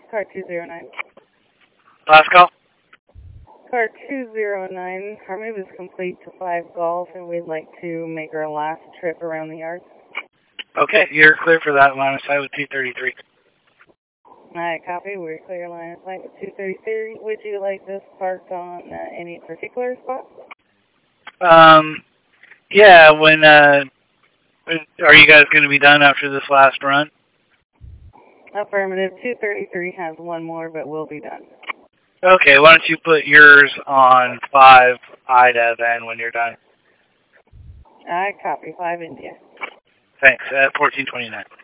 Car 209. Last call? Car 209, our move is complete to 5 Golf, and we'd like to make our last trip around the yard. Okay, you're clear for that line of sight with 233. Alright, copy. We're clear line of sight with 233. Would you like this parked on any particular spot? Yeah, when, are you guys going to be done after this last run? Affirmative. 233 has one more, but we'll be done. Okay, why don't you put yours on 5 Ida then when you're done? Alright, copy. 5 India. Thanks, at 1429.